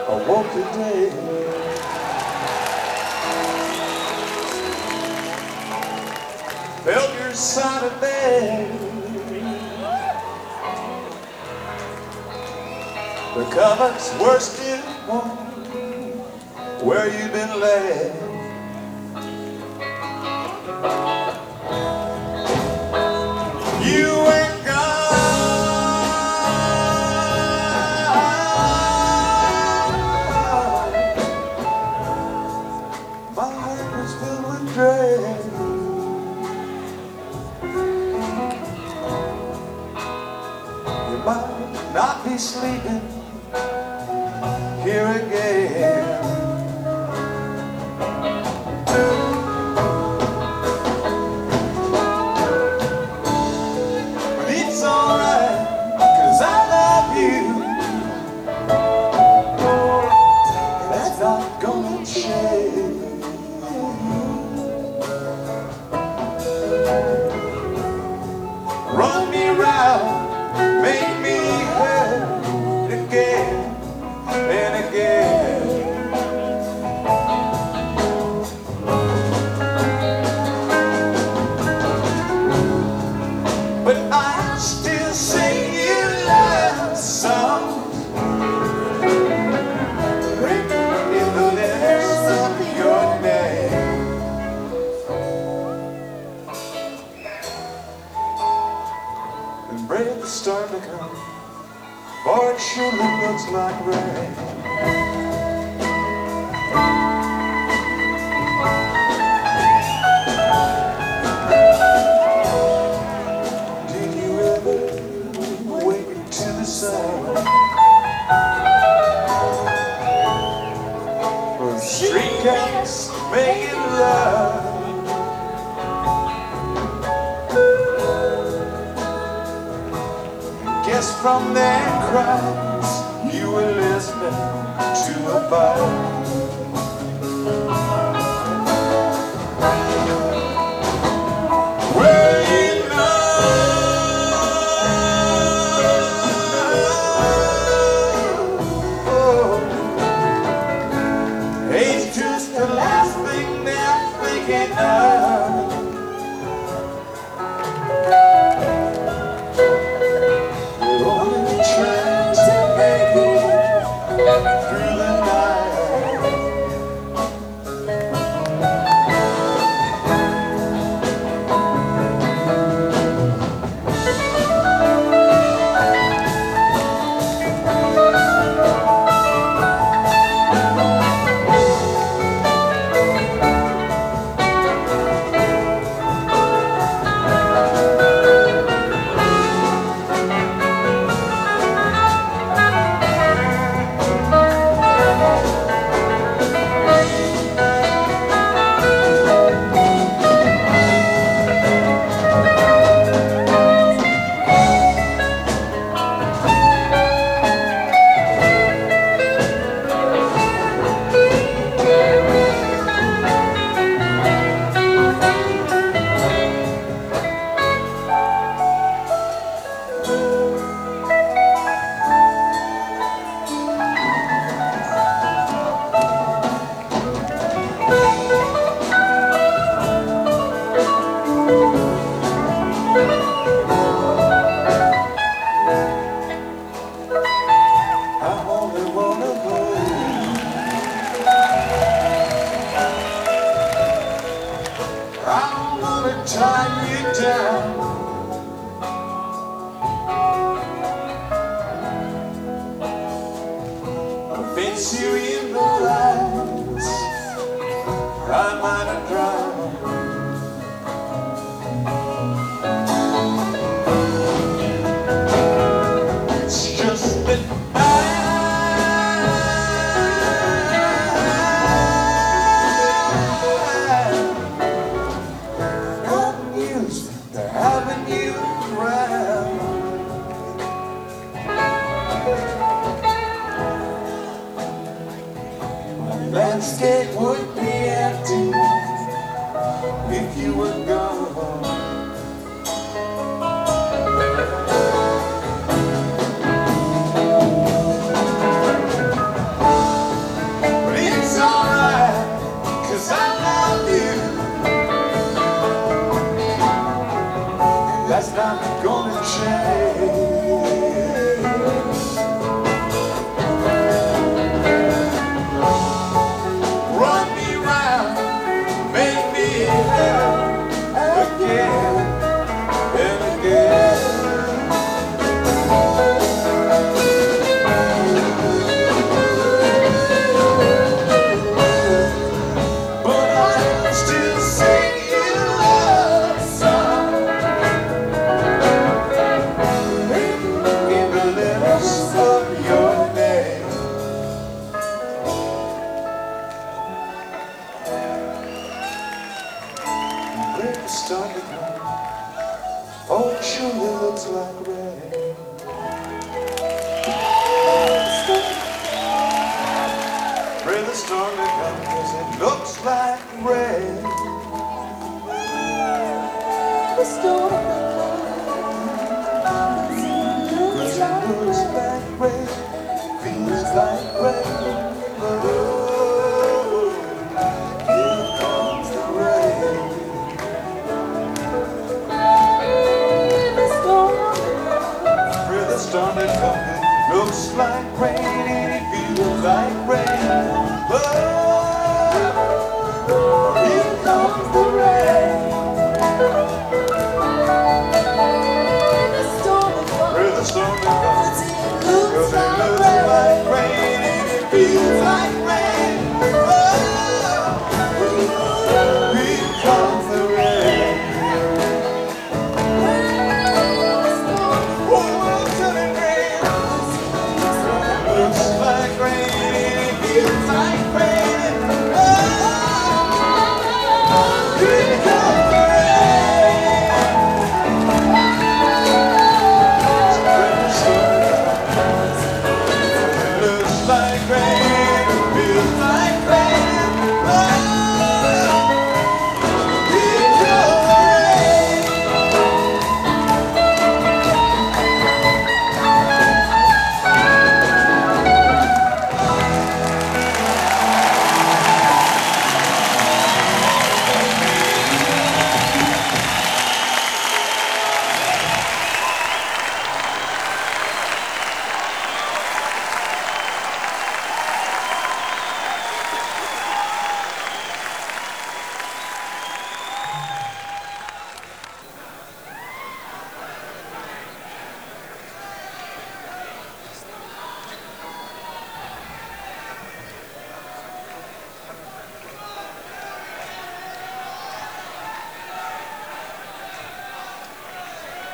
I woke today. Felt your side of bed. The cupboard's were still warm where you've been led. You ain't gone. My heart was filled with dread. You might not be sleeping here again. But it's alright, 'cause I love you, and that's not gonna change. Run me round, make me hurt again and again. But I still sing you love songs, written in the letters of your name. And breath is starting to come, boy, it surely looks like rain. Did you ever wake to the sound of streetcars making love? Guess from their cries you were listening to a bar. Where you know, it's just the last thing they're thinking of. Through the night, I only wanna hold you. I don't wanna tie you down. I'll fence you in the lines I might have drowned. It's just that I'm used to having you around. My landscape would be empty if you were gone. rain. The storm looks like Looks rain. like rain, feels like rain. Oh, here comes the rain. The storm Where the storm is coming, looks like rain and it feels like rain. Oh, here comes the rain. The storm Where the storm is coming, looks cause it like looks rain. like rain and it feels like